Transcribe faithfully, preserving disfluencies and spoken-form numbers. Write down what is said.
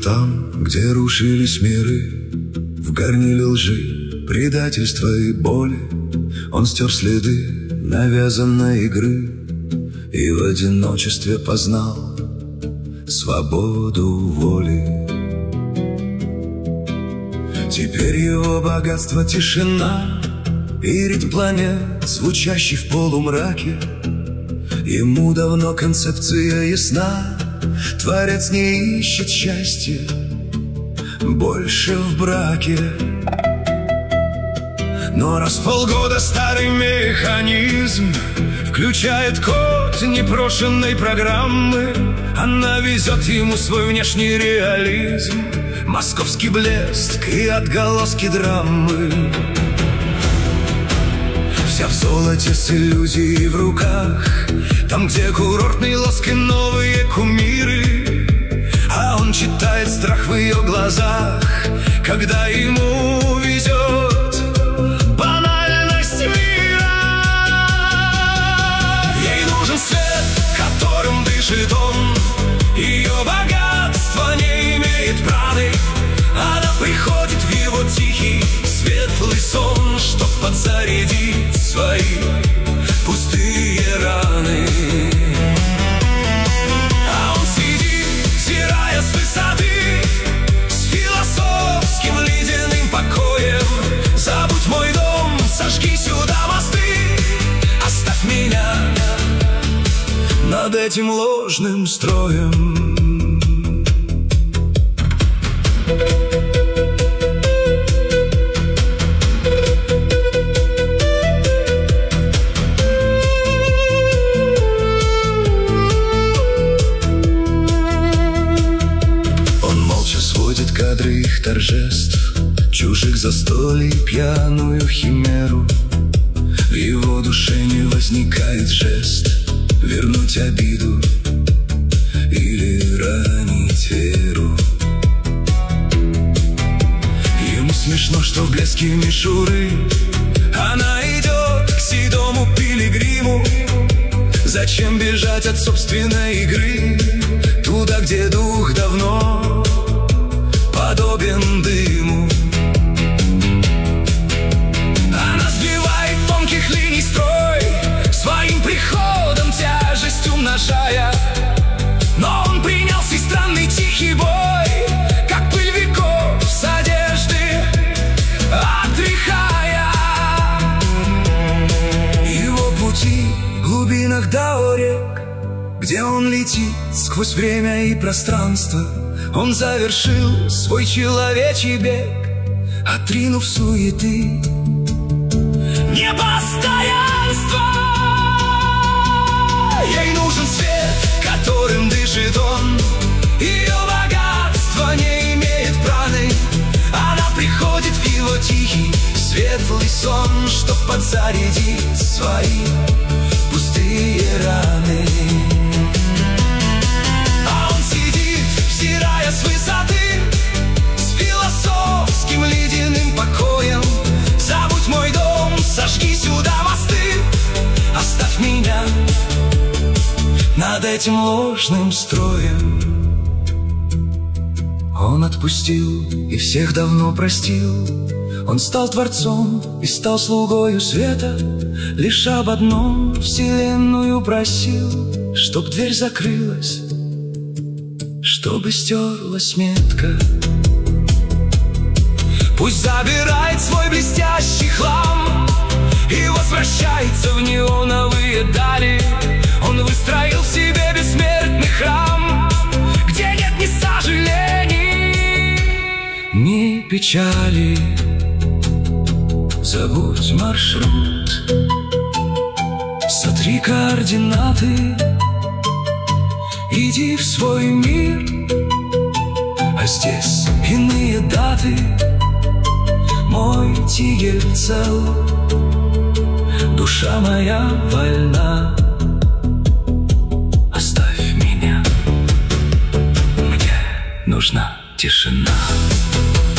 там, где рушились миры, в горниле лжи, предательства и боли, он стер следы навязанной игры и в одиночестве познал свободу воли. Теперь его богатство — тишина и ритм планет, звучащий в полумраке. Ему давно концепция ясна, творец не ищет счастья больше в браке. Но раз в полгода старый механизм включает код непрошенной программы, она везет ему свой внешний реализм, московский блеск и отголоски драмы. Вся в золоте с иллюзией в руках, там, где курортный лоск и новые кумиры, а он читает страх в ее глазах, когда ему везет банальность мира. Ей нужен свет, которым дышит он, ее богатство не имеет праны. Она приходит в его тихий, светлый сон, чтоб подзарядить свои пустые раны. А он сидит, взирая с высоты, с философским ледяным покоем. Забудь мой дом, сожги сюда мосты, оставь меня над этим ложным строем. Кадры их торжеств, чужих застолий, пьяную химеру. В его душе не возникает жест вернуть обиду или ранить веру. Ему смешно, что в блеске мишуры она идет к седому пилигриму. Зачем бежать от собственной игры туда, где дух давно подобен дыму? Она сбивает тонких линий строй, своим приходом тяжесть умножая. Но он принял сей странный тихий бой, как пыль веков с одежды отряхая. Его пути в глубинах даорек, где он летит сквозь время и пространство. Он завершил свой человечий бег, отринув суеты, непостоянство. Ей нужен свет, которым дышит он, ее богатство не имеет праны. Она приходит в его тихий, светлый сон, чтоб подзарядить свои пустые раны. Взирая с высоты, с философским ледяным покоем. Забудь мой дом, сожги сюда мосты, оставь меня над этим ложным строем. Он отпустил и всех давно простил. Он стал творцом и стал слугою света. Лишь об одном вселенную просил, чтоб дверь закрылась, чтобы стерлась метка. Пусть забирает свой блестящий хлам и возвращается в неоновые дали. Он выстроил в себе бессмертный храм, где нет ни сожалений, ни печали. Забудь маршрут, сотри координаты, иди в свой мир, а здесь иные даты. Мой тигель цел, душа моя вольна. Оставь меня, мне нужна тишина.